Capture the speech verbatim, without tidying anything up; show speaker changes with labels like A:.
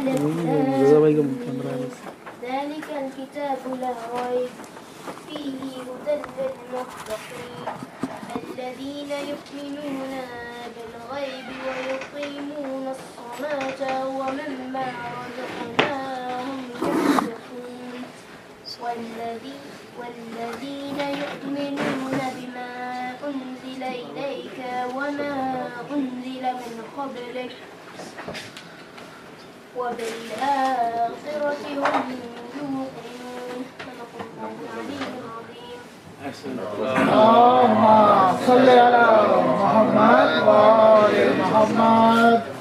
A: ذلك الكتاب لا ريب فيه هدى للمتقين الذين يؤمنون بالغيب ويقيمون الصلاة ومما رزقناهم ينفقون والذين يؤمنون بما أنزل إليك وما أنزل من قبلك وبالآخرة هم يوقنون. صدق الله العلي العظيم.
B: اللهم صل على محمد وآل محمد.